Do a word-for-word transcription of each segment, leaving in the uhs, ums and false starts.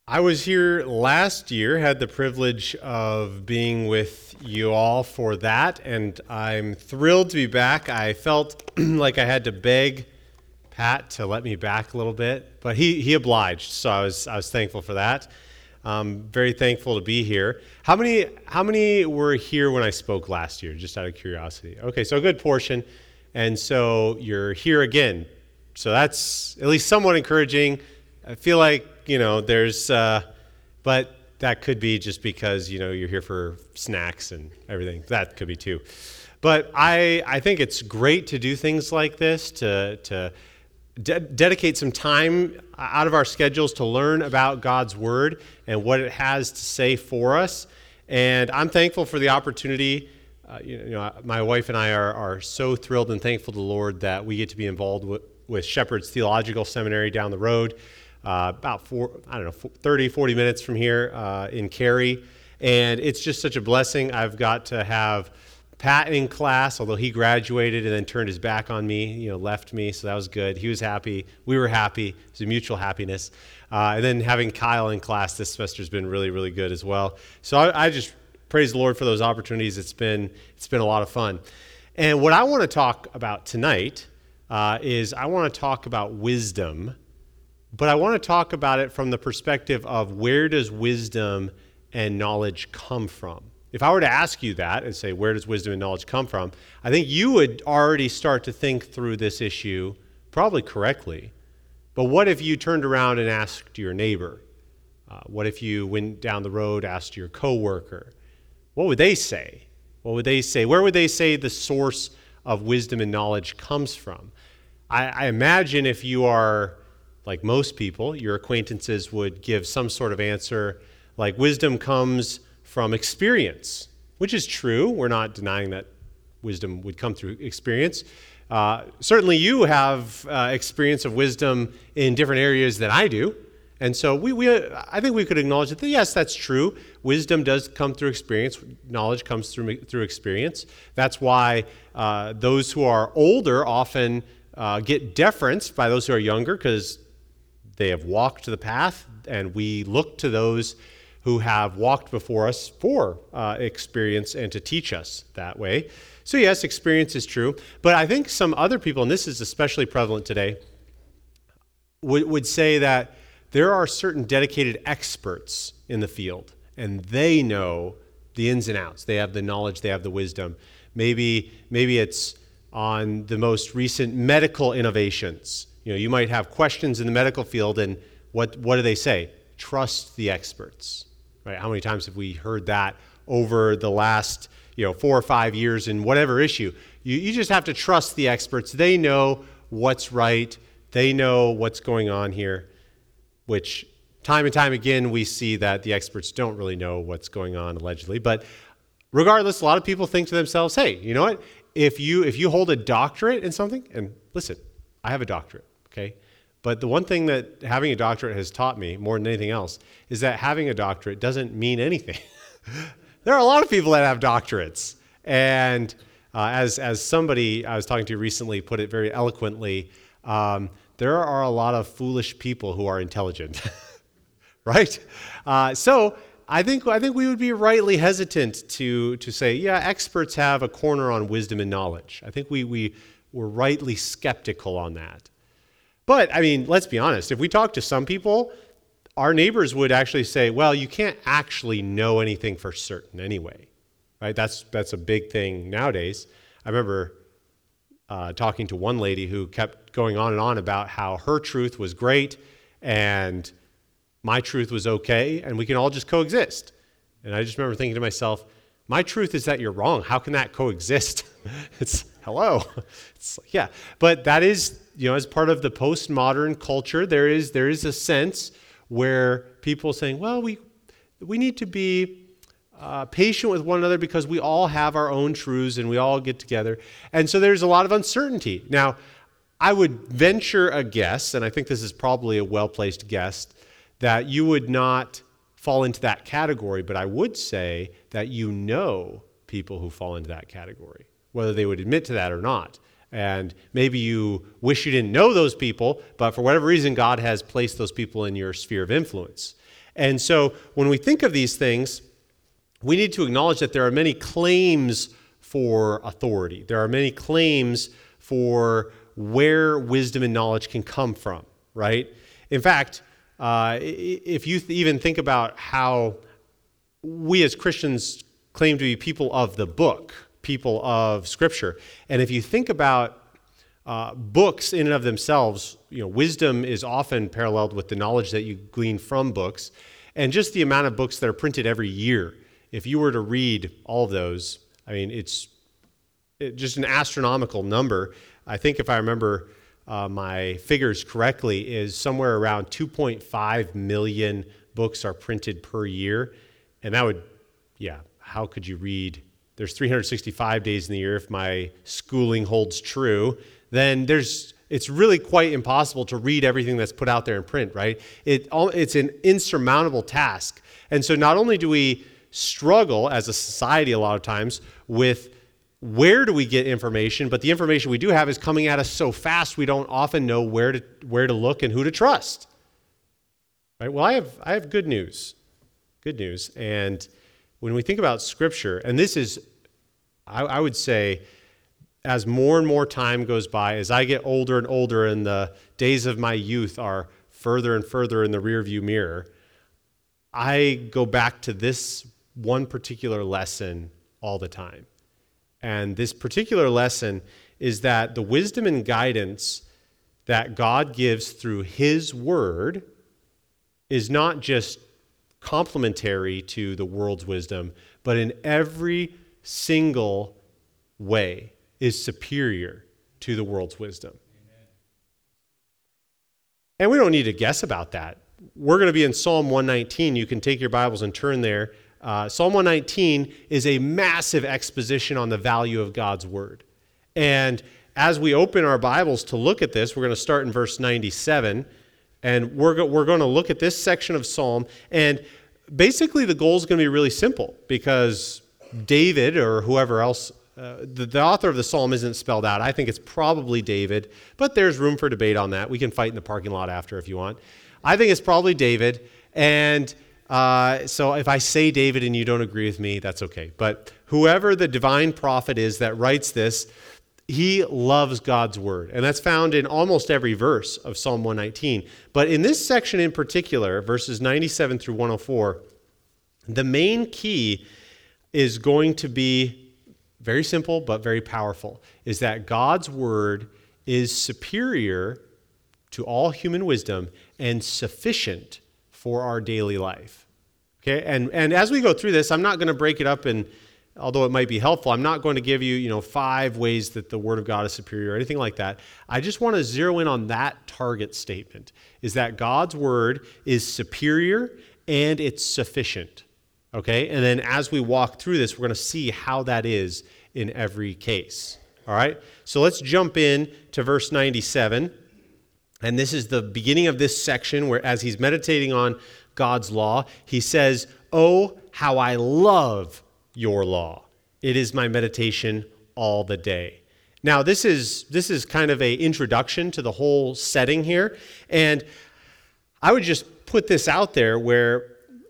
I was here last year, had the privilege of being with you all for that, and I'm thrilled to be back. I felt like I had to beg Pat to let me back a little bit, but he, he obliged, so I was I was thankful for that. Um, very thankful to be here. How many how many were here when I spoke last year, just out of curiosity? Okay, so a good portion, and so you're here again. So that's at least somewhat encouraging. I feel like, you know, there's, uh, but that could be just because, you know, you're here for snacks and everything. That could be too. But I I think it's great to do things like this, to to de- dedicate some time out of our schedules to learn about God's Word and what it has to say for us. And I'm thankful for the opportunity. Uh, you know, you know, my wife and I are, are so thrilled and thankful to the Lord that we get to be involved with, with Shepherd's Theological Seminary down the road. Uh, about four, I don't know, thirty, forty minutes from here uh, in Cary. And it's just such a blessing. I've got to have Pat in class, although he graduated and then turned his back on me, you know, left me. So that was good. He was happy. We were happy. It was a mutual happiness. Uh, and then having Kyle in class this semester has been really, really good as well. So I, I just praise the Lord for those opportunities. It's been, it's been a lot of fun. And what I want to talk about tonight uh, is I want to talk about wisdom. But I want to talk about it from the perspective of where does wisdom and knowledge come from? If I were to ask you that and say, where does wisdom and knowledge come from? I think you would already start to think through this issue probably correctly. But what if you turned around and asked your neighbor? Uh, what if you went down the road, asked your coworker? What would they say? What would they say? Where would they say the source of wisdom and knowledge comes from? I, I imagine if you are like most people, your acquaintances would give some sort of answer like wisdom comes from experience, which is true. We're not denying that wisdom would come through experience. Uh, certainly you have uh, experience of wisdom in different areas than I do. And so we, we, I think we could acknowledge that, yes, that's true. Wisdom does come through experience. Knowledge comes through, through experience. That's why uh, those who are older often uh, get deference by those who are younger, because they have walked the path, and we look to those who have walked before us for uh, experience and to teach us that way. So yes, experience is true, but I think some other people, and this is especially prevalent today, would, would say that there are certain dedicated experts in the field, and they know the ins and outs. They have the knowledge, they have the wisdom. Maybe, maybe it's on the most recent medical innovations. You know, you might have questions in the medical field, and what what do they say? Trust the experts, right? How many times have we heard that over the last, you know, four or five years in whatever issue? You you just have to trust the experts. They know what's right. They know what's going on here, which time and time again we see that the experts don't really know what's going on allegedly. But regardless, a lot of people think to themselves, hey, you know what? If you if you hold a doctorate in something, and listen, I have a doctorate. Okay, but the one thing that having a doctorate has taught me more than anything else is that having a doctorate doesn't mean anything. There are a lot of people that have doctorates, and uh, as as somebody I was talking to recently put it very eloquently, um, there are a lot of foolish people who are intelligent, right? Uh, so I think I think we would be rightly hesitant to to say, yeah, experts have a corner on wisdom and knowledge. I think we we we're rightly skeptical on that. But, I mean, let's be honest. If we talk to some people, our neighbors would actually say, well, you can't actually know anything for certain anyway, right? That's that's a big thing nowadays. I remember uh, talking to one lady who kept going on and on about how her truth was great and my truth was okay, and we can all just coexist. And I just remember thinking to myself, my truth is that you're wrong. How can that coexist? It's, hello. It's like, yeah, but that is, you know, as part of the postmodern culture, there is there is a sense where people are saying, well, we we need to be uh, patient with one another because we all have our own truths and we all get together. And so there's a lot of uncertainty. Now, I would venture a guess, and I think this is probably a well-placed guess, that you would not fall into that category, but I would say that you know people who fall into that category, whether they would admit to that or not. And maybe you wish you didn't know those people, but for whatever reason, God has placed those people in your sphere of influence. And so when we think of these things, we need to acknowledge that there are many claims for authority. There are many claims for where wisdom and knowledge can come from, right? In fact, uh, if you th- even think about how we as Christians claim to be people of the book, people of Scripture, and if you think about uh, books in and of themselves, you know, wisdom is often paralleled with the knowledge that you glean from books, and just the amount of books that are printed every year. If you were to read all of those, I mean, it's it, just an astronomical number. I think if I remember uh, my figures correctly, is somewhere around two point five million books are printed per year. And that would, yeah, how could you read? There's three hundred sixty-five days in the year if my schooling holds true. Then there's it's really quite impossible to read everything that's put out there in print, right? It It's an insurmountable task. And so not only do we struggle as a society a lot of times with where do we get information, but the information we do have is coming at us so fast we don't often know where to where to look and who to trust. Right? Well, I have I have good news. Good news. And when we think about Scripture, and this is, I, I would say, as more and more time goes by, as I get older and older and the days of my youth are further and further in the rearview mirror, I go back to this one particular lesson all the time. And this particular lesson is that the wisdom and guidance that God gives through His Word is not just complementary to the world's wisdom, but in every single way is superior to the world's wisdom. Amen. And we don't need to guess about that. We're going to be in Psalm one nineteen. You can take your Bibles and turn there. Uh, Psalm one nineteen is a massive exposition on the value of God's Word. And as we open our Bibles to look at this, we're going to start in verse ninety-seven. And we're, go- we're going to look at this section of Psalm. And basically the goal is going to be really simple because David or whoever else, uh, the, the author of the Psalm isn't spelled out. I think it's probably David, but there's room for debate on that. We can fight in the parking lot after if you want. I think it's probably David. And uh, so if I say David and you don't agree with me, that's okay. But whoever the divine prophet is that writes this, he loves God's Word. And that's found in almost every verse of Psalm one nineteen. But in this section in particular, verses ninety-seven through one oh four, the main key is going to be very simple but very powerful, is that God's Word is superior to all human wisdom and sufficient for our daily life. Okay? And, and as we go through this, I'm not going to break it up in, although it might be helpful, I'm not going to give you, you know, five ways that the Word of God is superior or anything like that. I just want to zero in on that target statement, is that God's Word is superior and it's sufficient. Okay? And then as we walk through this, we're going to see how that is in every case. All right? So let's jump in to verse ninety-seven. And this is the beginning of this section where as he's meditating on God's law, he says, "Oh, how I love your law. It is my meditation all the day." Now, this is this is kind of an introduction to the whole setting here. And I would just put this out there where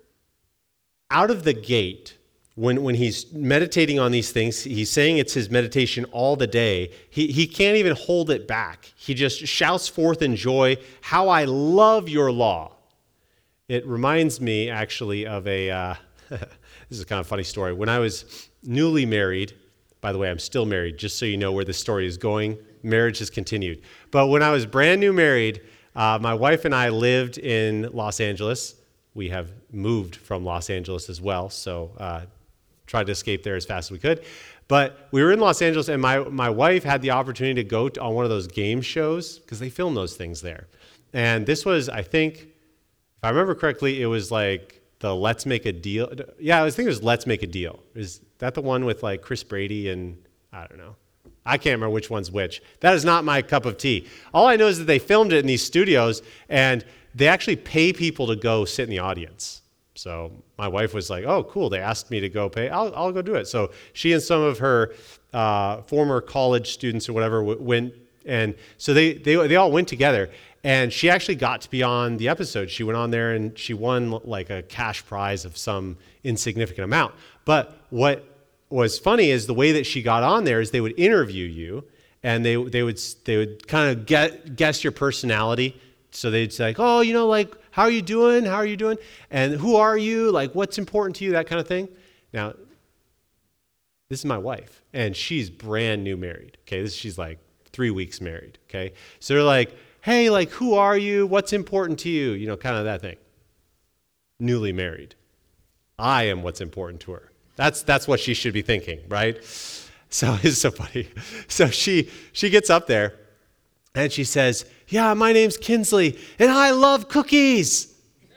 out of the gate, when, when he's meditating on these things, he's saying it's his meditation all the day. He, he can't even hold it back. He just shouts forth in joy, "How I love your law." It reminds me actually of a... Uh, This is kind of a funny story. When I was newly married, by the way, I'm still married, just so you know where this story is going. Marriage has continued. But when I was brand new married, uh, my wife and I lived in Los Angeles. We have moved from Los Angeles as well, so uh, tried to escape there as fast as we could. But we were in Los Angeles, and my, my wife had the opportunity to go to, on one of those game shows, because they film those things there. And this was, I think, if I remember correctly, it was like the Let's Make a Deal. Yeah, I was thinking it was Let's Make a Deal. Is that the one with like Chris Brady and I don't know. I can't remember which one's which. That is not my cup of tea. All I know is that they filmed it in these studios and they actually pay people to go sit in the audience. So my wife was like, oh, cool, they asked me to go pay. I'll, I'll go do it. So she and some of her uh, former college students or whatever w- went, and so they, they they all went together. And she actually got to be on the episode. She went on there and she won like a cash prize of some insignificant amount. But what was funny is the way that she got on there is they would interview you, and they they would they would kind of get guess your personality. So they'd say, like, oh, you know, like, how are you doing? How are you doing? And who are you? Like, what's important to you? That kind of thing. Now, this is my wife, and she's brand new married. Okay, this she's like three weeks married. Okay, so they're like, hey, like, who are you? What's important to you? You know, kind of that thing. Newly married. I am what's important to her. That's that's what she should be thinking, right? So it's so funny. So she she gets up there and she says, yeah, my name's Kinsley and I love cookies.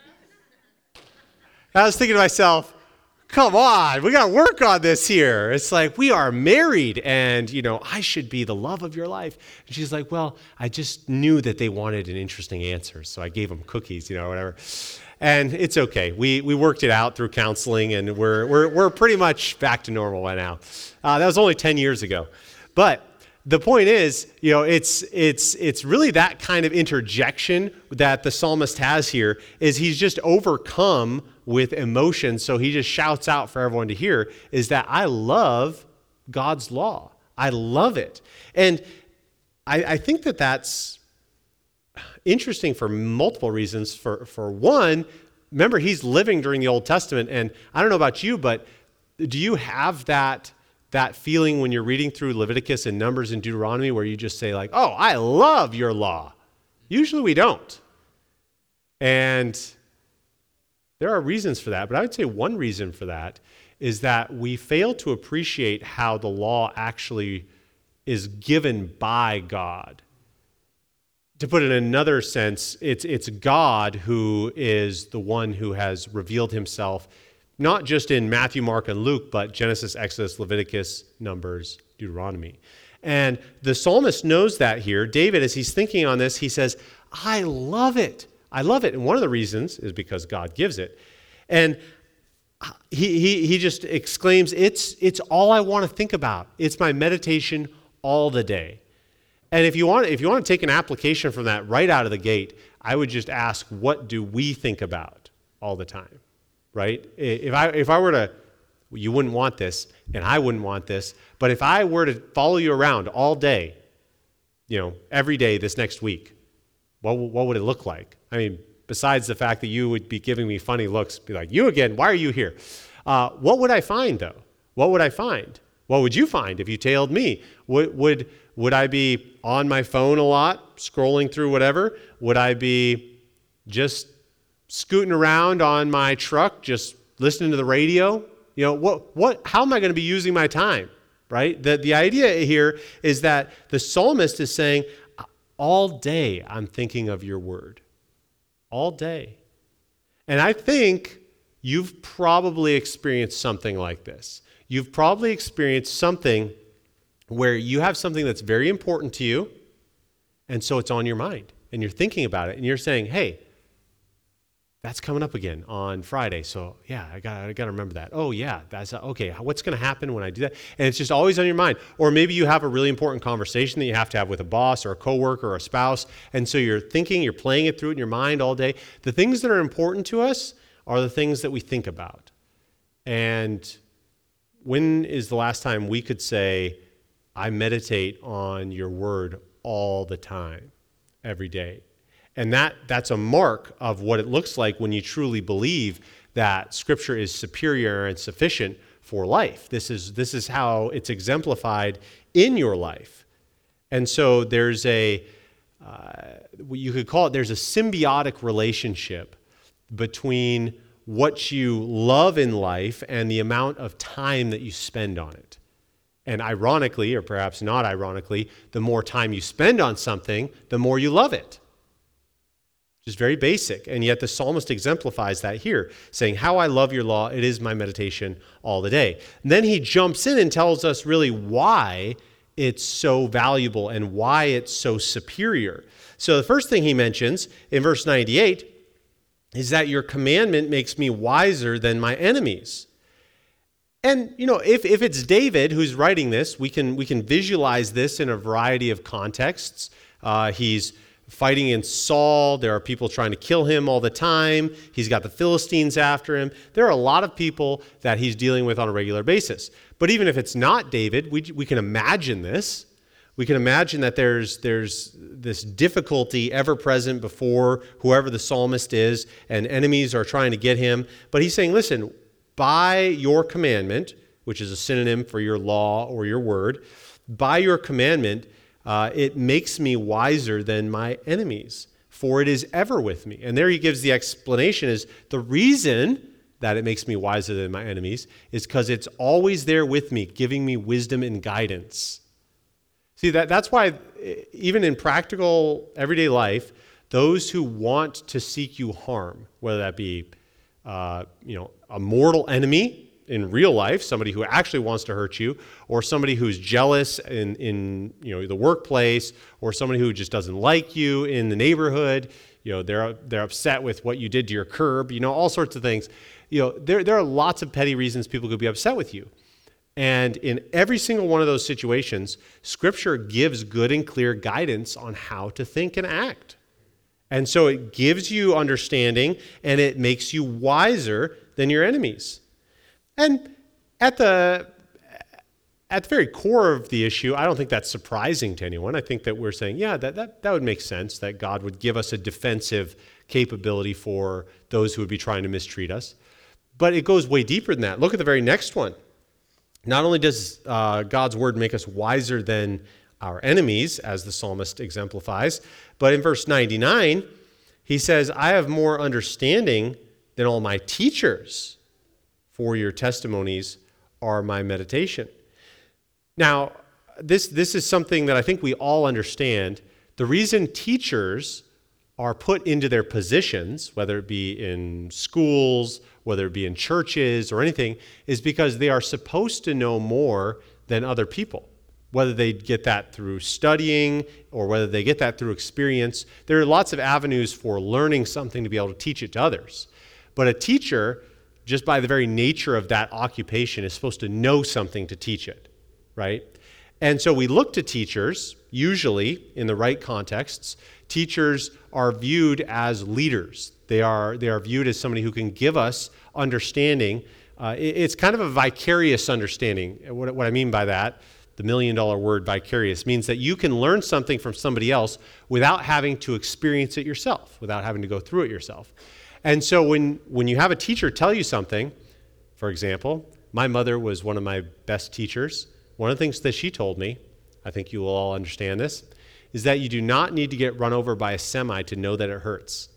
I was thinking to myself, come on, we got to work on this here. It's like, we are married and, you know, I should be the love of your life. And she's like, well, I just knew that they wanted an interesting answer, so I gave them cookies, you know, whatever. And it's okay. We we worked it out through counseling, and we're we're we're pretty much back to normal right now. Uh, that was only ten years ago. But the point is, you know, it's it's it's really that kind of interjection that the psalmist has here, is he's just overcome with emotion, so he just shouts out for everyone to hear, is that I love God's law. I love it. And I, I think that that's interesting for multiple reasons. For, for one, remember, he's living during the Old Testament, and I don't know about you, but do you have that, that feeling when you're reading through Leviticus and Numbers and Deuteronomy where you just say like, oh, I love your law? Usually we don't. And there are reasons for that, but I would say one reason for that is that we fail to appreciate how the law actually is given by God. To put it in another sense, it's it's God who is the one who has revealed himself, not just in Matthew, Mark, and Luke, but Genesis, Exodus, Leviticus, Numbers, Deuteronomy. And the psalmist knows that here. David, as he's thinking on this, he says, I love it. I love it. And one of the reasons is because God gives it. And he he he just exclaims, it's it's all I want to think about. It's my meditation all the day. And if you want if you want to take an application from that right out of the gate, I would just ask, what do we think about all the time? Right? If I if I were to, you wouldn't want this, and I wouldn't want this, but if I were to follow you around all day, you know, every day this next week, what what would it look like? I mean, besides the fact that you would be giving me funny looks, be like, you again, why are you here? Uh, what would I find, though? What would I find? What would you find if you tailed me? Would, would, would I be on my phone a lot, scrolling through whatever? Would I be just scooting around on my truck, just listening to the radio? You know, what, what, how am I going to be using my time, right? The, the idea here is that the psalmist is saying, all day I'm thinking of your word. All day. And I think you've probably experienced something like this. You've probably experienced something where you have something that's very important to you, and so it's on your mind, and you're thinking about it, and you're saying, hey, that's coming up again on Friday, so yeah, I got I got to remember that. Oh yeah, that's okay. What's going to happen when I do that? And it's just always on your mind. Or maybe you have a really important conversation that you have to have with a boss or a coworker or a spouse, and so you're thinking, you're playing it through in your mind all day. The things that are important to us are the things that we think about. And when is the last time we could say, I meditate on your word all the time, every day? And that that's a mark of what it looks like when you truly believe that Scripture is superior and sufficient for life. This is this is how it's exemplified in your life. And so there's a, uh, you could call it, there's a symbiotic relationship between what you love in life and the amount of time that you spend on it. And ironically, or perhaps not ironically, the more time you spend on something, the more you love it. Just very basic. And yet the psalmist exemplifies that here, saying, how I love your law, it is my meditation all the day. And then he jumps in and tells us really why it's so valuable and why it's so superior. So the first thing he mentions in verse ninety-eight is that your commandment makes me wiser than my enemies. And, you know, if, if it's David who's writing this, we can, we can visualize this in a variety of contexts. Uh, he's fighting against Saul. There are people trying to kill him all the time. He's got the Philistines after him. There are a lot of people that he's dealing with on a regular basis. But even if it's not David, we, we can imagine this. We can imagine that there's, there's this difficulty ever present before whoever the psalmist is, and enemies are trying to get him. But he's saying, listen, by your commandment, which is a synonym for your law or your word, by your commandment, uh, it makes me wiser than my enemies, for it is ever with me. And there he gives the explanation is the reason that it makes me wiser than my enemies is because it's always there with me, giving me wisdom and guidance. See, that, that's why even in practical everyday life, those who want to seek you harm, whether that be uh, you know, a mortal enemy in real life, somebody who actually wants to hurt you, or somebody who's jealous in, in you know, the workplace, or somebody who just doesn't like you in the neighborhood, you know, they're they're upset with what you did to your curb, you know, all sorts of things. You know, there there are lots of petty reasons people could be upset with you. And in every single one of those situations, Scripture gives good and clear guidance on how to think and act. And so it gives you understanding, and it makes you wiser than your enemies. And at the at the very core of the issue, I don't think that's surprising to anyone. I think that we're saying, yeah, that, that, that would make sense, that God would give us a defensive capability for those who would be trying to mistreat us. But it goes way deeper than that. Look at the very next one. Not only does uh, God's word make us wiser than our enemies, as the psalmist exemplifies, but in verse ninety-nine, he says, I have more understanding than all my teachers, for your testimonies are my meditation. Now, this, this is something that I think we all understand. The reason teachers are put into their positions, whether it be in schools, whether it be in churches or anything, is because they are supposed to know more than other people. Whether they get that through studying or whether they get that through experience, there are lots of avenues for learning something to be able to teach it to others. But a teacher, just by the very nature of that occupation, is supposed to know something to teach it, right? And so we look to teachers, usually in the right contexts. Teachers are viewed as leaders. They are, they are viewed as somebody who can give us understanding. Uh, it, it's kind of a vicarious understanding. What, what I mean by that, the million dollar word vicarious, means that you can learn something from somebody else without having to experience it yourself, without having to go through it yourself. And so when, when you have a teacher tell you something, for example, my mother was one of my best teachers. One of the things that she told me, I think you will all understand this, is that you do not need to get run over by a semi to know that it hurts.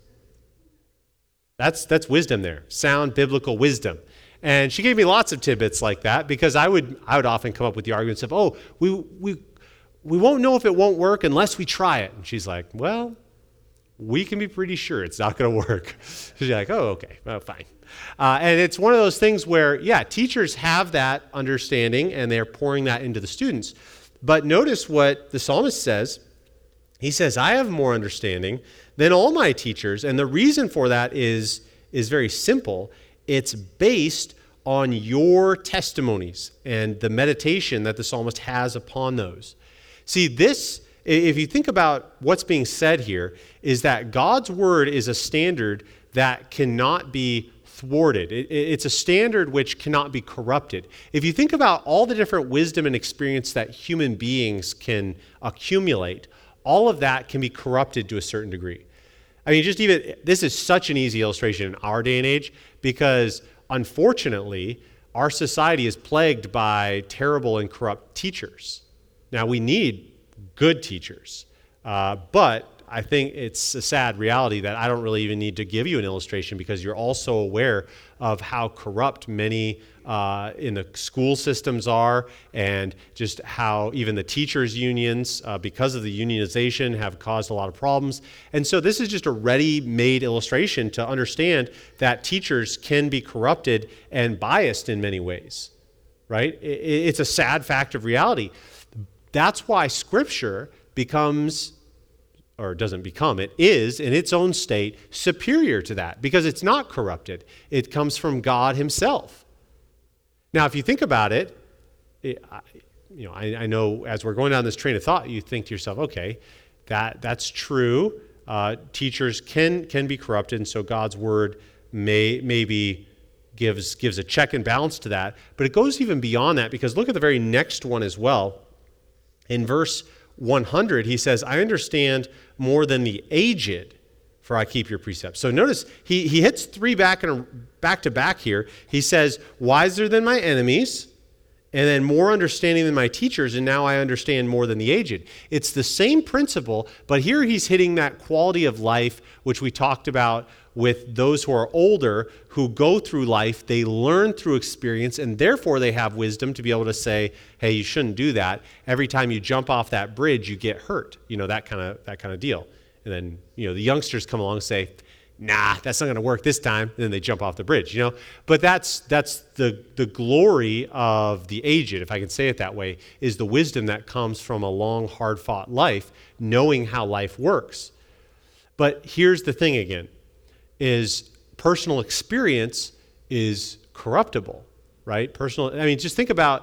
That's, that's wisdom there, sound biblical wisdom. And she gave me lots of tidbits like that because I would I would often come up with the arguments of, oh, we we we won't know if it won't work unless we try it. And she's like, well, we can be pretty sure it's not going to work. She's like, oh, okay, well, fine. Uh, and it's one of those things where, yeah, teachers have that understanding and they're pouring that into the students. But notice what the psalmist says. He says, I have more understanding than all my teachers. And the reason for that is, is very simple. It's based on your testimonies and the meditation that the psalmist has upon those. See, this, if you think about what's being said here, is that God's word is a standard that cannot be thwarted. It, it's a standard which cannot be corrupted. If you think about all the different wisdom and experience that human beings can accumulate, all of that can be corrupted to a certain degree. I mean, just even, this is such an easy illustration in our day and age because, unfortunately, our society is plagued by terrible and corrupt teachers. Now, we need good teachers, uh, but I think it's a sad reality that I don't really even need to give you an illustration because you're also aware of how corrupt many uh, in the school systems are and just how even the teachers' unions, uh, because of the unionization, have caused a lot of problems. And so this is just a ready-made illustration to understand that teachers can be corrupted and biased in many ways, right? It's a sad fact of reality. That's why Scripture becomes or doesn't become, it is in its own state superior to that because it's not corrupted. It comes from God himself. Now, if you think about it, it you know, I, I know as we're going down this train of thought, you think to yourself, okay, that that's true. Uh, teachers can can be corrupted, and so God's word may maybe gives gives a check and balance to that. But it goes even beyond that because look at the very next one as well. In verse one hundred, he says, I understand more than the aged, for I keep your precepts. So notice he, he hits three back and back to back here. He says, wiser than my enemies, and then more understanding than my teachers, and now I understand more than the aged. It's the same principle, but here he's hitting that quality of life, which we talked about with those who are older, who go through life, they learn through experience, and therefore they have wisdom to be able to say, hey, you shouldn't do that. Every time you jump off that bridge, you get hurt. You know, that kind of that kind of deal. And then, you know, the youngsters come along and say, nah, that's not going to work this time. And then they jump off the bridge, you know. But that's that's the the glory of the aged, if I can say it that way, is the wisdom that comes from a long, hard-fought life, knowing how life works. But here's the thing again, is personal experience is corruptible, right? Personal, I mean, just think about,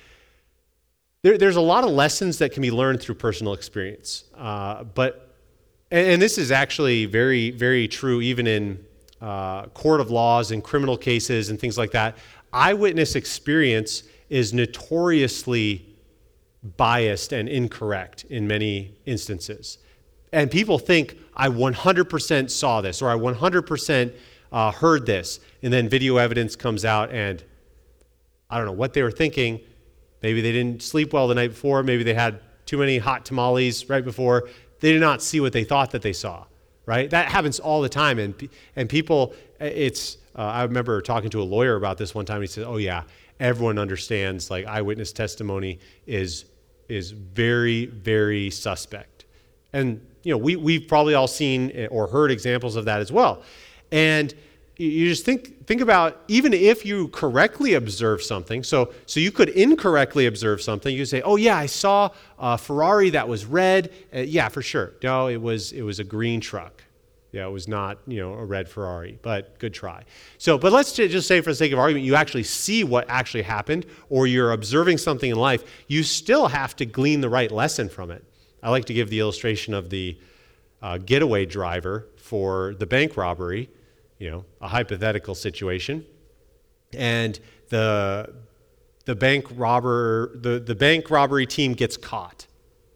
there, there's a lot of lessons that can be learned through personal experience. Uh, but And this is actually very, very true even in uh, court of laws and criminal cases and things like that. Eyewitness experience is notoriously biased and incorrect in many instances. And people think, I one hundred percent saw this, or I one hundred percent uh, heard this, and then video evidence comes out and I don't know what they were thinking. Maybe they didn't sleep well the night before. Maybe they had too many hot tamales right before. They did not see what they thought that they saw, right? That happens all the time. And and people, it's, uh, I remember talking to a lawyer about this one time. He said, oh yeah, everyone understands like eyewitness testimony is is very, very suspect. And, you know, we, we've probably all seen or heard examples of that as well. And you just think think about, even if you correctly observe something, so so you could incorrectly observe something. You could say, oh yeah, I saw a Ferrari that was red. Uh, yeah, for sure. No, it was it was a green truck. Yeah, it was not, you know, a red Ferrari, but good try. So, but let's just say for the sake of argument, you actually see what actually happened, or you're observing something in life, you still have to glean the right lesson from it. I like to give the illustration of the uh, getaway driver for the bank robbery. You know, a hypothetical situation, and the the bank robber the, the bank robbery team gets caught,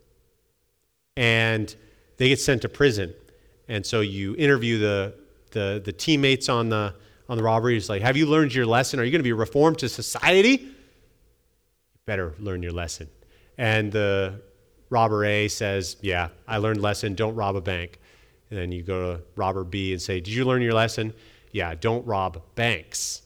and they get sent to prison. And so you interview the the the teammates on the on the robbery. It's like, have you learned your lesson? Are you going to be reformed to society? You better learn your lesson. And the robber A says, yeah, I learned lesson. Don't rob a bank. And then you go to robber B and say, did you learn your lesson? Yeah, don't rob banks.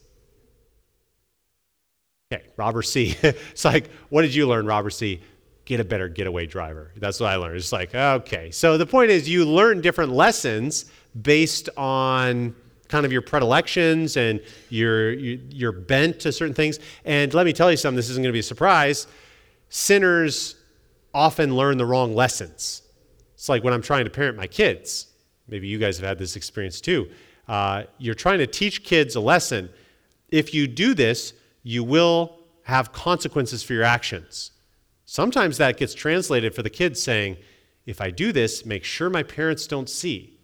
Okay, robber C. It's like, what did you learn, robber C? Get a better getaway driver. That's what I learned. It's like, okay. So the point is you learn different lessons based on kind of your predilections and your, your, your bent to certain things. And let me tell you something, this isn't going to be a surprise. Sinners often learn the wrong lessons. It's like when I'm trying to parent my kids. Maybe you guys have had this experience too. Uh, you're trying to teach kids a lesson. If you do this, you will have consequences for your actions. Sometimes that gets translated for the kids saying, if I do this, make sure my parents don't see.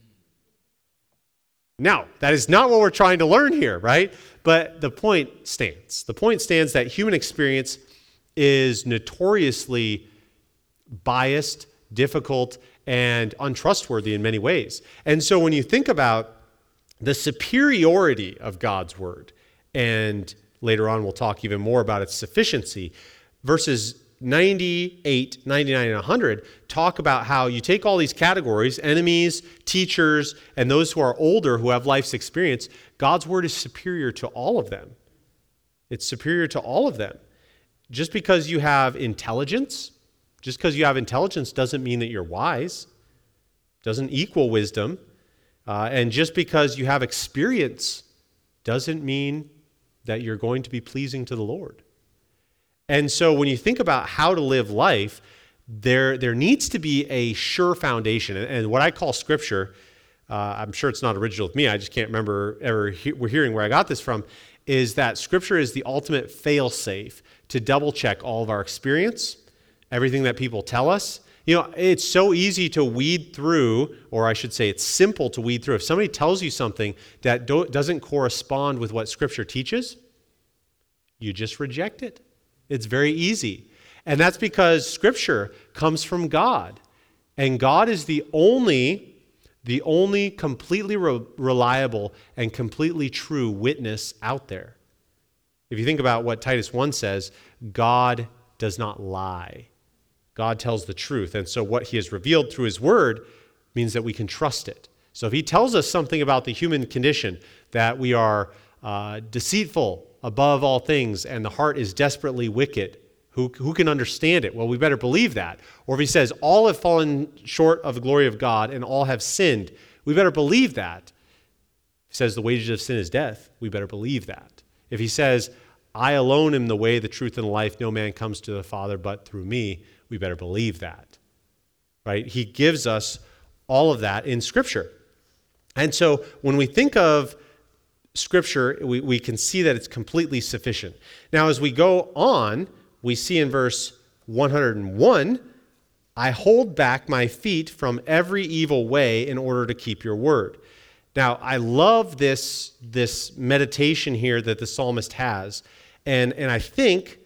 Now, that is not what we're trying to learn here, right? But the point stands. The point stands that human experience is notoriously biased, difficult, and untrustworthy in many ways. And so when you think about the superiority of God's word, and later on we'll talk even more about its sufficiency, verses ninety-eight, ninety-nine, and one hundred talk about how you take all these categories, enemies, teachers, and those who are older who have life's experience, God's word is superior to all of them. It's superior to all of them. Just because you have intelligence, Just because you have intelligence doesn't mean that you're wise, doesn't equal wisdom. Uh, and just because you have experience doesn't mean that you're going to be pleasing to the Lord. And so when you think about how to live life, there, there needs to be a sure foundation. And, and what I call Scripture, uh, I'm sure it's not original with me, I just can't remember ever he- we're hearing where I got this from, is that Scripture is the ultimate fail-safe to double-check all of our experience, everything that people tell us. You know, it's so easy to weed through, or I should say it's simple to weed through. If somebody tells you something that do- doesn't correspond with what Scripture teaches, you just reject it. It's very easy. And that's because Scripture comes from God. And God is the only, the only completely re- reliable and completely true witness out there. If you think about what Titus one says, God does not lie. God tells the truth. And so what he has revealed through his word means that we can trust it. So if he tells us something about the human condition, that we are uh, deceitful above all things and the heart is desperately wicked, who, who can understand it? Well, we better believe that. Or if he says all have fallen short of the glory of God and all have sinned, we better believe that. If he says the wages of sin is death, we better believe that. If he says, I alone am the way, the truth, and the life, no man comes to the Father but through me, we better believe that, right? He gives us all of that in Scripture. And so when we think of Scripture, we, we can see that it's completely sufficient. Now, as we go on, we see in verse one hundred one, I hold back my feet from every evil way in order to keep your word. Now, I love this, this meditation here that the psalmist has. And, and I think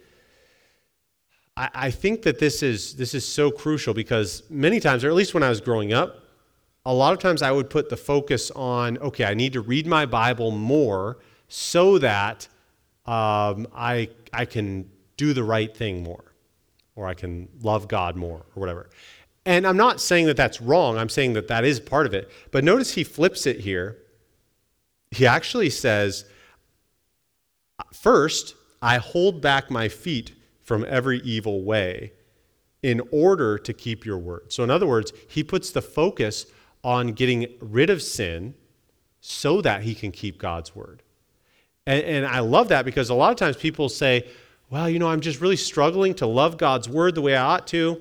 I, I think that this is this is so crucial because many times, or at least when I was growing up, a lot of times I would put the focus on, okay, I need to read my Bible more so that um, I I can do the right thing more, or I can love God more, or whatever. And I'm not saying that that's wrong. I'm saying that that is part of it. But notice he flips it here. He actually says, first, I hold back my feet from every evil way in order to keep your word. So in other words, he puts the focus on getting rid of sin so that he can keep God's word. And, and I love that because a lot of times people say, well, you know, I'm just really struggling to love God's word the way I ought to.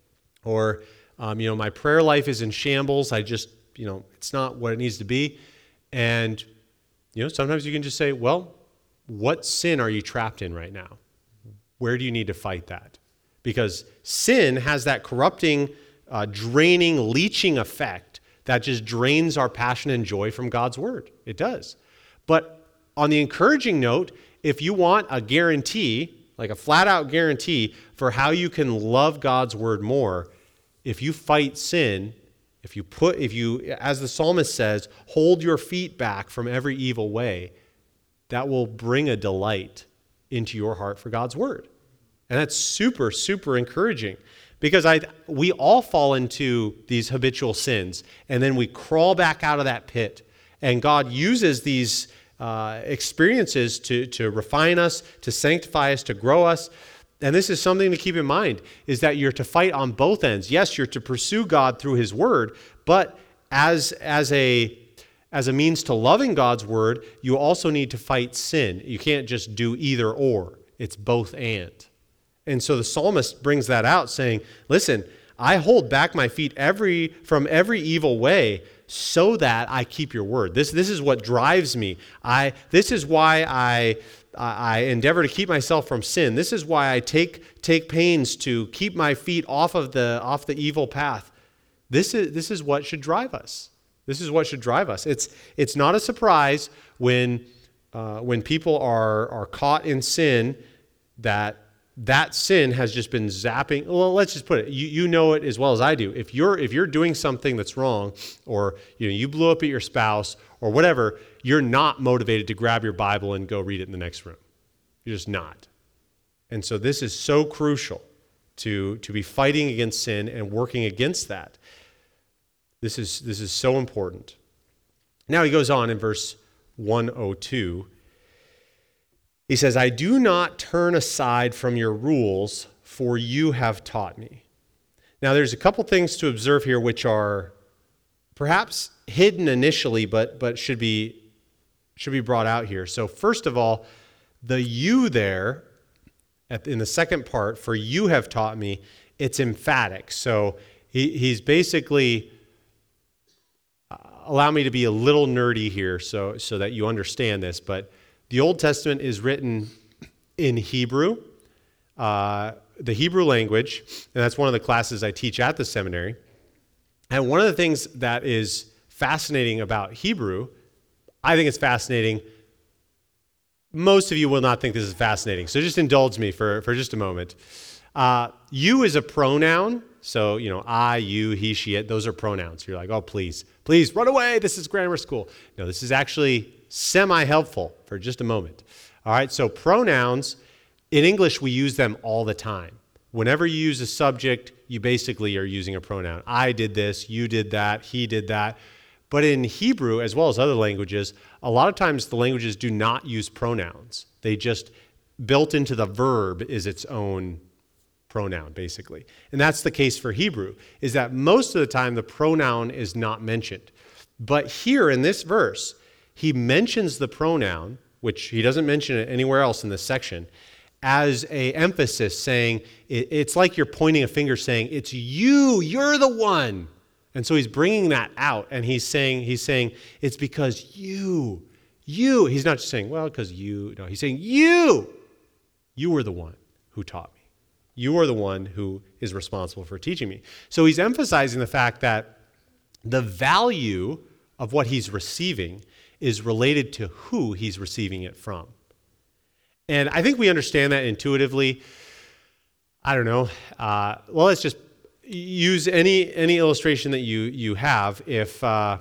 Or, um, you know, my prayer life is in shambles. I just, you know, it's not what it needs to be. And, you know, sometimes you can just say, well, what sin are you trapped in right now? Where do you need to fight that? Because sin has that corrupting, uh, draining, leaching effect that just drains our passion and joy from God's word. It does. But on the encouraging note, if you want a guarantee, like a flat out guarantee for how you can love God's word more, if you fight sin, if you put, if you, as the psalmist says, hold your feet back from every evil way, that will bring a delight into your heart for God's word. And that's super, super encouraging because I we all fall into these habitual sins and then we crawl back out of that pit. And God uses these uh, experiences to, to refine us, to sanctify us, to grow us. And this is something to keep in mind, is that you're to fight on both ends. Yes, you're to pursue God through his word, but as, as a As a means to loving God's word, you also need to fight sin. You can't just do either or. It's both and. And so the psalmist brings that out saying, listen, I hold back my feet every from every evil way so that I keep your word. This, this is what drives me. I this is why I I endeavor to keep myself from sin. This is why I take take pains to keep my feet off of the off the evil path. This is this is what should drive us. This is what should drive us. It's it's not a surprise when uh, when people are are caught in sin that that sin has just been zapping. Well, let's just put it. You you know it as well as I do. If you're if you're doing something that's wrong, or you know you blew up at your spouse or whatever, you're not motivated to grab your Bible and go read it in the next room. You're just not. And so this is so crucial to to be fighting against sin and working against that. This is this is so important. Now he goes on in verse one oh two. He says, I do not turn aside from your rules, for you have taught me. Now there's a couple things to observe here which are perhaps hidden initially, but but should be should be brought out here. So first of all, the you there at, in the second part, for you have taught me, it's emphatic. So he, he's basically, uh, allow me to be a little nerdy here so, so that you understand this, but the Old Testament is written in Hebrew, uh, the Hebrew language, and that's one of the classes I teach at the seminary. And one of the things that is fascinating about Hebrew, I think it's fascinating. Most of you will not think this is fascinating, so just indulge me for, for just a moment. Uh, you is a pronoun, so, you know, I, you, he, she, it, those are pronouns. You're like, oh, please, please, run away, this is grammar school. No, this is actually semi-helpful for just a moment. All right, so pronouns, in English, we use them all the time. Whenever you use a subject, you basically are using a pronoun. I did this, you did that, he did that. But in Hebrew, as well as other languages, a lot of times the languages do not use pronouns. They just, built into the verb is its own pronoun, basically. And that's the case for Hebrew, is that most of the time the pronoun is not mentioned. But here in this verse, he mentions the pronoun, which he doesn't mention it anywhere else in this section, as a emphasis, saying, it's like you're pointing a finger saying, it's you, you're the one. And so he's bringing that out, and he's saying, he's saying, it's because you, you, he's not just saying, well, because you, no, he's saying, you, you were the one who taught me. You are the one who is responsible for teaching me. So he's emphasizing the fact that the value of what he's receiving is related to who he's receiving it from. And I think we understand that intuitively. I don't know. Uh, well, let's just use any any illustration that you you have. If uh,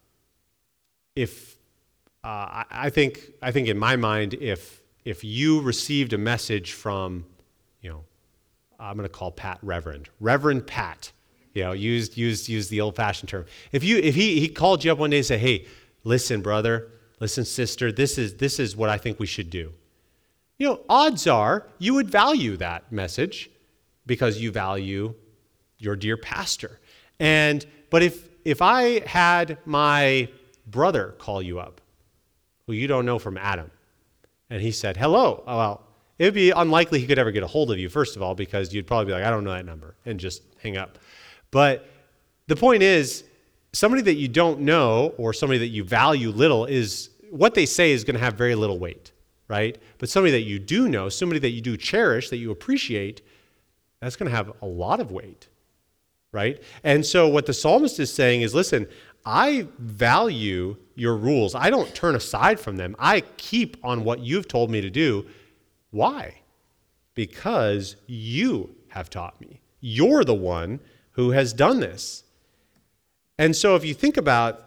if uh, I, I think I think in my mind, if if you received a message from, you know, I'm going to call Pat Reverend Reverend Pat, you know, used used used the old-fashioned term. If you if he he called you up one day and said, "Hey, listen, brother, listen, sister, this is this is what I think we should do." You know, odds are you would value that message because you value your dear pastor. And but if if I had my brother call you up, who you don't know from Adam, and he said, hello, oh, well, it would be unlikely he could ever get a hold of you, first of all, because you'd probably be like, I don't know that number, and just hang up. But the point is, somebody that you don't know or somebody that you value little, is what they say is going to have very little weight, right? But somebody that you do know, somebody that you do cherish, that you appreciate, that's going to have a lot of weight, right? And so what the psalmist is saying is, listen, I value your rules. I don't turn aside from them. I keep on what you've told me to do. Why? Because you have taught me. You're the one who has done this. And so if you think about,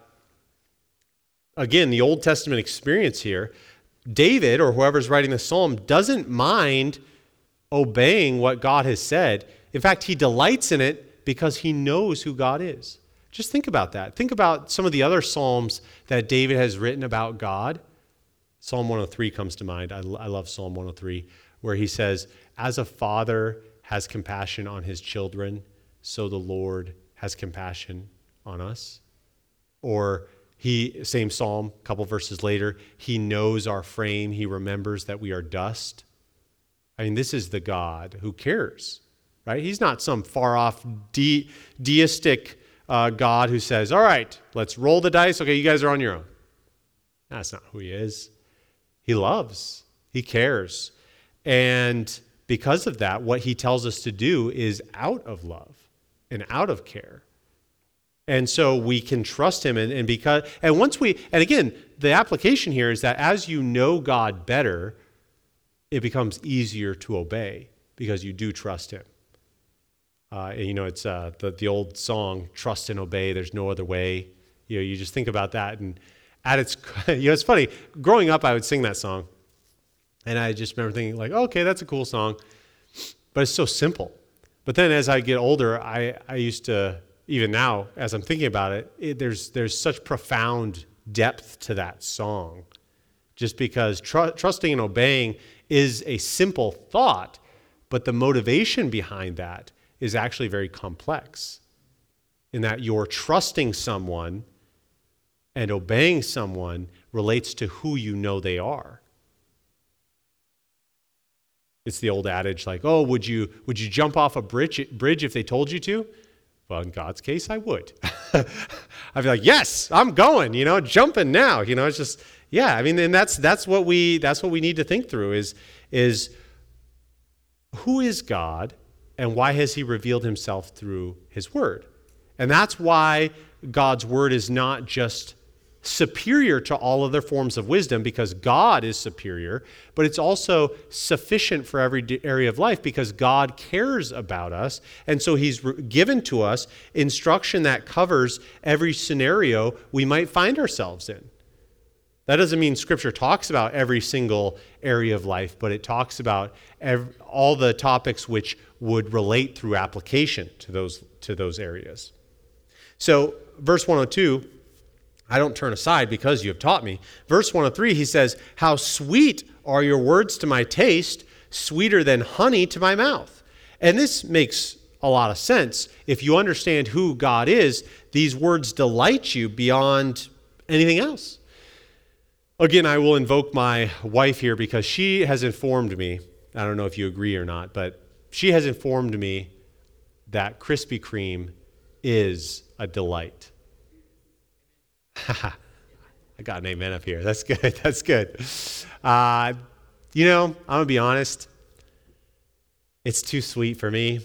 again, the Old Testament experience here, David, or whoever's writing the psalm, doesn't mind obeying what God has said. In fact, he delights in it because he knows who God is. Just think about that. Think about some of the other psalms that David has written about God. Psalm one oh three comes to mind. I, I love Psalm one oh three, where he says, as a father has compassion on his children, so the Lord has compassion on us. Or he, same psalm, a couple verses later, he knows our frame. He remembers that we are dust. I mean, this is the God who cares, right? He's not some far-off de- deistic uh, God who says, all right, let's roll the dice. Okay, you guys are on your own. That's not who he is. He loves. He cares. And because of that, what he tells us to do is out of love and out of care. And so we can trust him. And, and because, and once we, and again, the application here is that as you know God better, it becomes easier to obey because you do trust him. Uh, and you know, it's uh, the, the old song, trust and obey, there's no other way. You know, you just think about that. And at its, you know, it's funny, growing up, I would sing that song. And I just remember thinking like, oh, okay, that's a cool song. But it's so simple. But then as I get older, I, I used to, even now, as I'm thinking about it, it there's there's such profound depth to that song. Just because tr- trusting and obeying is a simple thought, but the motivation behind that is actually very complex, in that you're trusting someone and obeying someone relates to who you know they are. It's the old adage like, oh, would you would you jump off a bridge bridge if they told you to? Well, in God's case, I would. I'd be like, yes, I'm going, you know, jumping now. You know, it's just, yeah, I mean, and that's that's what we that's what we need to think through is, is who is God and why has he revealed himself through his word? And that's why God's word is not just superior to all other forms of wisdom because God is superior, but it's also sufficient for every area of life because God cares about us. And so he's given to us instruction that covers every scenario we might find ourselves in. That doesn't mean Scripture talks about every single area of life, but it talks about every, all the topics which would relate through application to those, to those areas. So verse one oh two, I don't turn aside because you have taught me. Verse one oh three, he says, how sweet are your words to my taste, sweeter than honey to my mouth. And this makes a lot of sense. If you understand who God is, these words delight you beyond anything else. Again, I will invoke my wife here because she has informed me, I don't know if you agree or not, but she has informed me that Krispy Kreme is a delight. I got an amen up here. That's good. That's good. Uh, you know, I'm going to be honest. It's too sweet for me.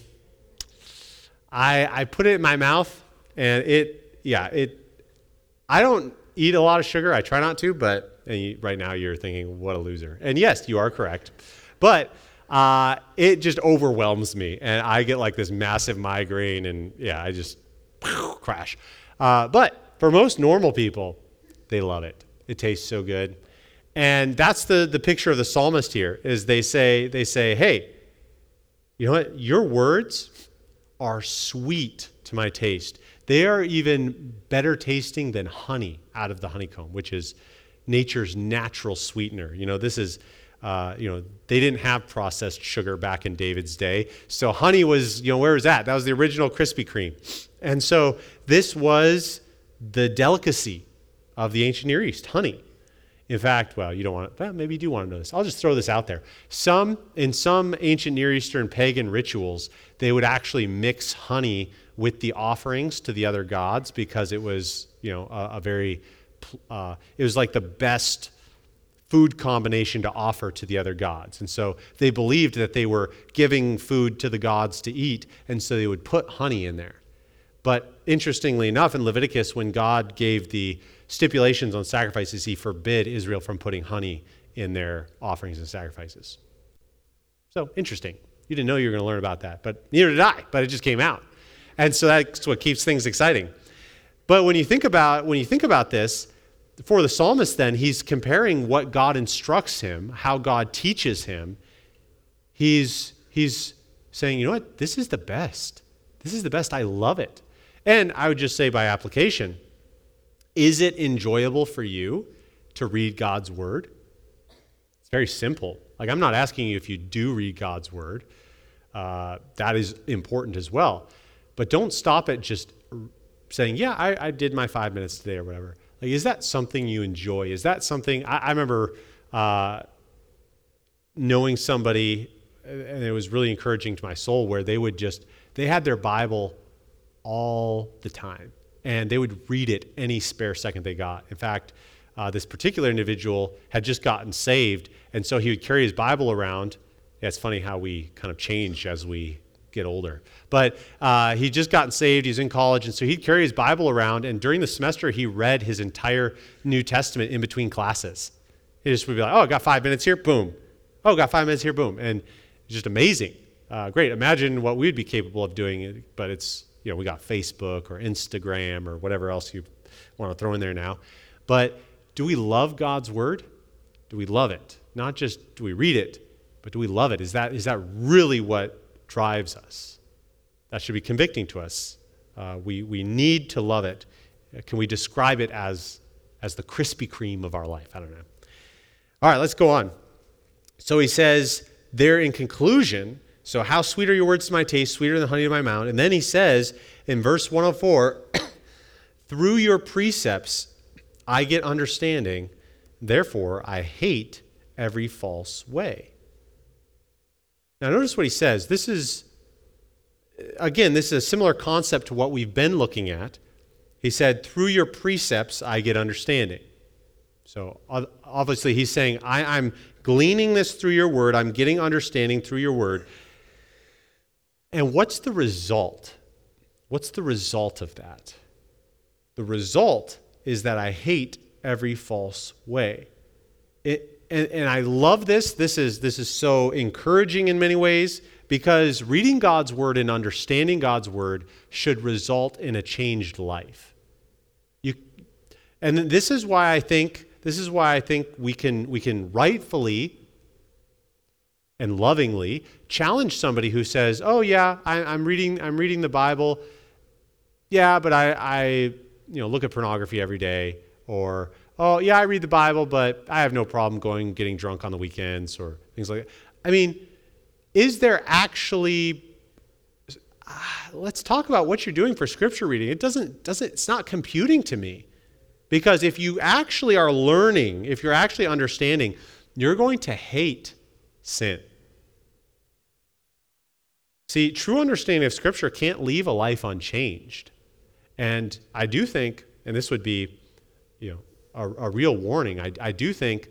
I I put it in my mouth and it, yeah, it, I don't eat a lot of sugar. I try not to, but and you, right now you're thinking, what a loser. And yes, you are correct. But uh, it just overwhelms me. And I get like this massive migraine and yeah, I just crash. Uh, but for most normal people, they love it. It tastes so good. And that's the, the picture of the psalmist here, is they say, they say, hey, you know what? Your words are sweet to my taste. They are even better tasting than honey out of the honeycomb, which is nature's natural sweetener. You know, this is, uh, you know, they didn't have processed sugar back in David's day. So honey was, you know, where was that? That was the original Krispy Kreme. And so this was the delicacy of the ancient Near East, honey. In fact, well, you don't want to, well, maybe you do want to know this. I'll just throw this out there. Some, in some ancient Near Eastern pagan rituals, they would actually mix honey with the offerings to the other gods because it was, you know, a, a very, uh, it was like the best food combination to offer to the other gods. And so they believed that they were giving food to the gods to eat, and so they would put honey in there. But interestingly enough, in Leviticus, when God gave the stipulations on sacrifices, he forbid Israel from putting honey in their offerings and sacrifices. So interesting. You didn't know you were going to learn about that, but neither did I, but it just came out. And so that's what keeps things exciting. But when you think about when you think about this, for the psalmist then, he's comparing what God instructs him, how God teaches him. He's he's saying, you know what? This is the best. This is the best. I love it. And I would just say by application, is it enjoyable for you to read God's word? It's very simple. Like, I'm not asking you if you do read God's word. Uh, that is important as well. But don't stop at just saying, yeah, I, I did my five minutes today or whatever. Like, is that something you enjoy? Is that something, I, I remember uh, knowing somebody, and it was really encouraging to my soul, where they would just, they had their Bible all the time. And they would read it any spare second they got. In fact, uh, this particular individual had just gotten saved, and so he would carry his Bible around. Yeah, it's funny how we kind of change as we get older. But uh, he'd just gotten saved, he's in college, and so he'd carry his Bible around, and during the semester, he read his entire New Testament in between classes. He just would be like, oh, I got five minutes here, boom. Oh, got five minutes here, boom. And it's just amazing. Uh, great. Imagine what we'd be capable of doing, but it's, you know, we got Facebook or Instagram or whatever else you want to throw in there now. But do we love God's word? Do we love it? Not just do we read it, but do we love it? Is that is that really what drives us? That should be convicting to us. Uh, we we need to love it. Can we describe it as as the Krispy Kreme of our life? I don't know. All right, let's go on. So he says there in conclusion, so how sweet are your words to my taste, sweeter than honey to my mouth. And then he says in verse one oh four, through your precepts I get understanding, therefore I hate every false way. Now notice what he says. This is, again, this is a similar concept to what we've been looking at. He said, through your precepts, I get understanding. So obviously he's saying, I, I'm gleaning this through your word. I'm getting understanding through your word. And what's the result? What's the result of that? The result is that I hate every false way. It, and, and I love this. This is, this is so encouraging in many ways, because reading God's word and understanding God's word should result in a changed life. You, and this is why I think this is why I think we can we can rightfully and lovingly challenge somebody who says, "Oh yeah, I, I'm reading I'm reading the Bible. Yeah, but I, I you know look at pornography every day," or "Oh yeah, I read the Bible, but I have no problem going getting drunk on the weekends," or things like that. I mean, is there actually? Uh, let's talk about what you're doing for scripture reading. It doesn't doesn't it's not computing to me, because if you actually are learning, if you're actually understanding, you're going to hate sin. See, true understanding of Scripture can't leave a life unchanged. And I do think, and this would be, you know, a, a real warning, I, I do think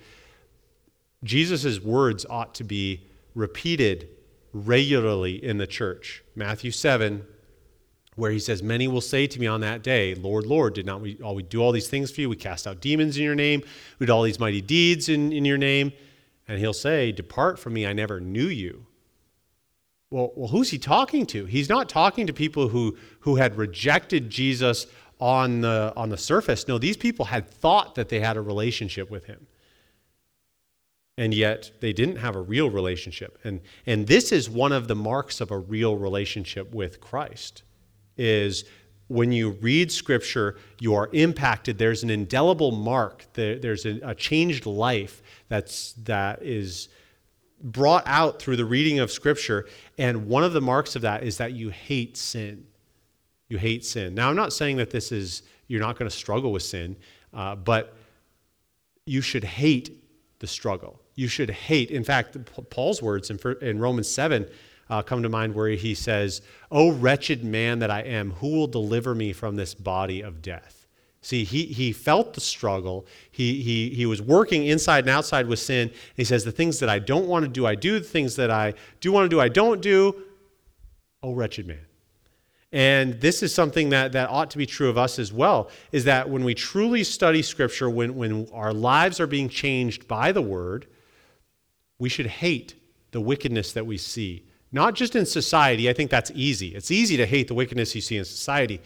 Jesus' words ought to be repeated regularly in the church. Matthew seven, where he says, many will say to me on that day, Lord, Lord, did not we, all we do all these things for you? We cast out demons in your name. We did all these mighty deeds in, in your name. And he'll say, depart from me, I never knew you. Well, well, who's he talking to? He's not talking to people who, who had rejected Jesus on the, on the surface. No, these people had thought that they had a relationship with him. And yet they didn't have a real relationship. And, and this is one of the marks of a real relationship with Christ, is when you read Scripture, you are impacted. There's an indelible mark. There, there's a, a changed life that's, that is brought out through the reading of Scripture. And one of the marks of that is that you hate sin. You hate sin. Now, I'm not saying that this is, you're not going to struggle with sin, uh, but you should hate the struggle. You should hate. In fact, Paul's words in, in Romans seven uh, come to mind, where he says, "O wretched man that I am, who will deliver me from this body of death?" See, he he felt the struggle. He he he was working inside and outside with sin. And he says, the things that I don't want to do, I do. The things that I do want to do, I don't do. O wretched man. And this is something that, that ought to be true of us as well, is that when we truly study Scripture, when, when our lives are being changed by the Word, we should hate the wickedness that we see. Not just in society. I think that's easy. It's easy to hate the wickedness you see in society.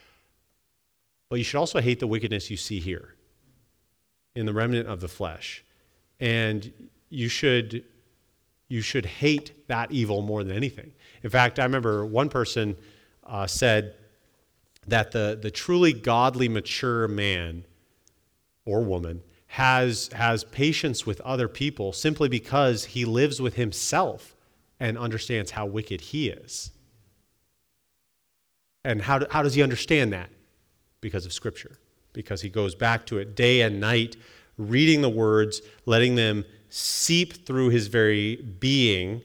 But you should also hate the wickedness you see here, in the remnant of the flesh. And you should, you should hate that evil more than anything. In fact, I remember one person Uh, said that the, the truly godly, mature man or woman has, has patience with other people simply because he lives with himself and understands how wicked he is. And how, do, how does he understand that? Because of Scripture. Because he goes back to it day and night, reading the words, letting them seep through his very being,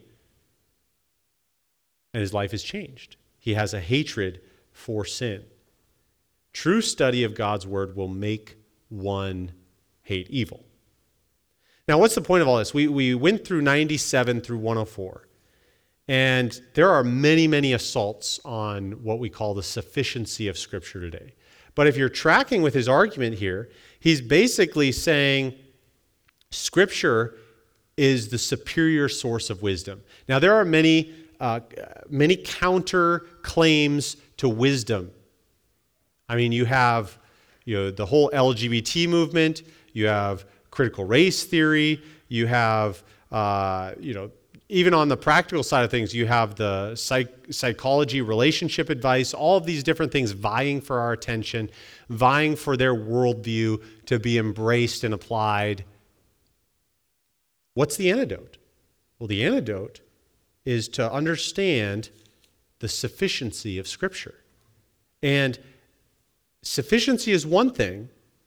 and his life is changed. He has a hatred for sin. True study of God's word will make one hate evil. Now, what's the point of all this? We, we went through ninety-seven through one oh four. And there are many, many assaults on what we call the sufficiency of Scripture today. But if you're tracking with his argument here, he's basically saying Scripture is the superior source of wisdom. Now, there are many Uh, many counter claims to wisdom. I mean, you have, you know, the whole L G B T movement. You have critical race theory. You have, uh, you know, even on the practical side of things, you have the psych- psychology, relationship advice. All of these different things vying for our attention, vying for their worldview to be embraced and applied. What's the antidote? Well, the antidote is to understand the sufficiency of Scripture. And sufficiency is one thing,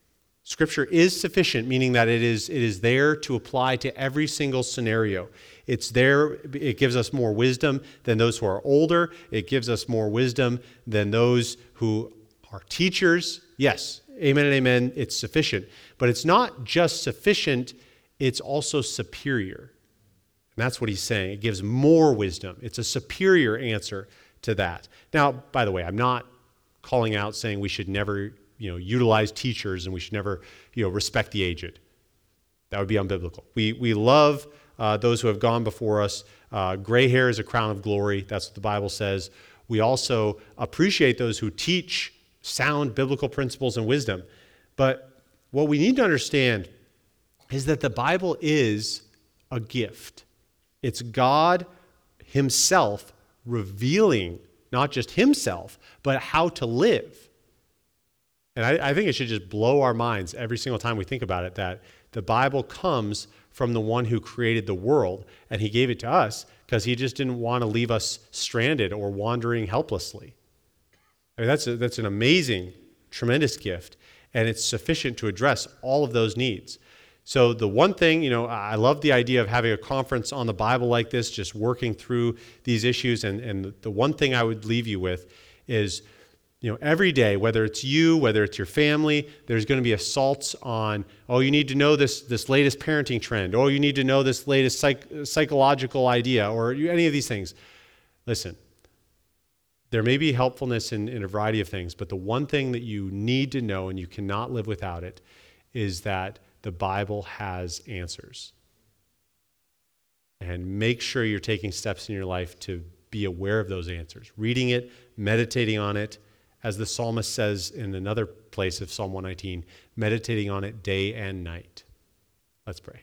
Scripture is sufficient, meaning that it is, it is there to apply to every single scenario. It's there, it gives us more wisdom than those who are older. It gives us more wisdom than those who are teachers. Yes, amen and amen, it's sufficient. But it's not just sufficient, it's also superior. And that's what he's saying. It gives more wisdom. It's a superior answer to that. Now, by the way, I'm not calling out saying we should never, you know, utilize teachers and we should never, you know, respect the aged. That would be unbiblical. We we love uh, those who have gone before us. Uh, gray hair is a crown of glory. That's what the Bible says. We also appreciate those who teach sound biblical principles and wisdom. But what we need to understand is that the Bible is a gift. It's God himself revealing not just himself, but how to live. And I, I think it should just blow our minds every single time we think about it, that the Bible comes from the one who created the world, and he gave it to us because he just didn't want to leave us stranded or wandering helplessly. I mean, that's, a, that's an amazing, tremendous gift, and it's sufficient to address all of those needs. So the one thing, you know, I love the idea of having a conference on the Bible like this, just working through these issues. And, and the one thing I would leave you with is, you know, every day, whether it's you, whether it's your family, there's going to be assaults on, oh, you need to know this this latest parenting trend. Oh, you need to know this latest psych, psychological idea, or any of these things. Listen, there may be helpfulness in, in a variety of things, but the one thing that you need to know, and you cannot live without it, is that the Bible has answers. And make sure you're taking steps in your life to be aware of those answers. Reading it, meditating on it, as the psalmist says in another place of Psalm one nineteen, meditating on it day and night. Let's pray.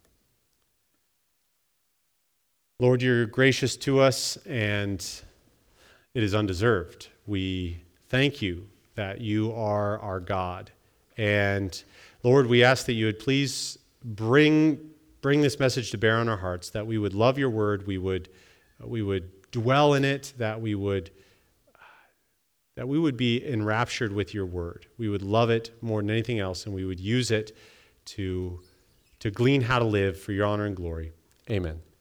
Lord, you're gracious to us, and it is undeserved. We thank you that you are our God. And Lord, we ask that you would please bring, bring this message to bear on our hearts, that we would love your word, we would, we would dwell in it, that we would, that we would be enraptured with your word. We would love it more than anything else, and we would use it to, to glean how to live for your honor and glory. Amen.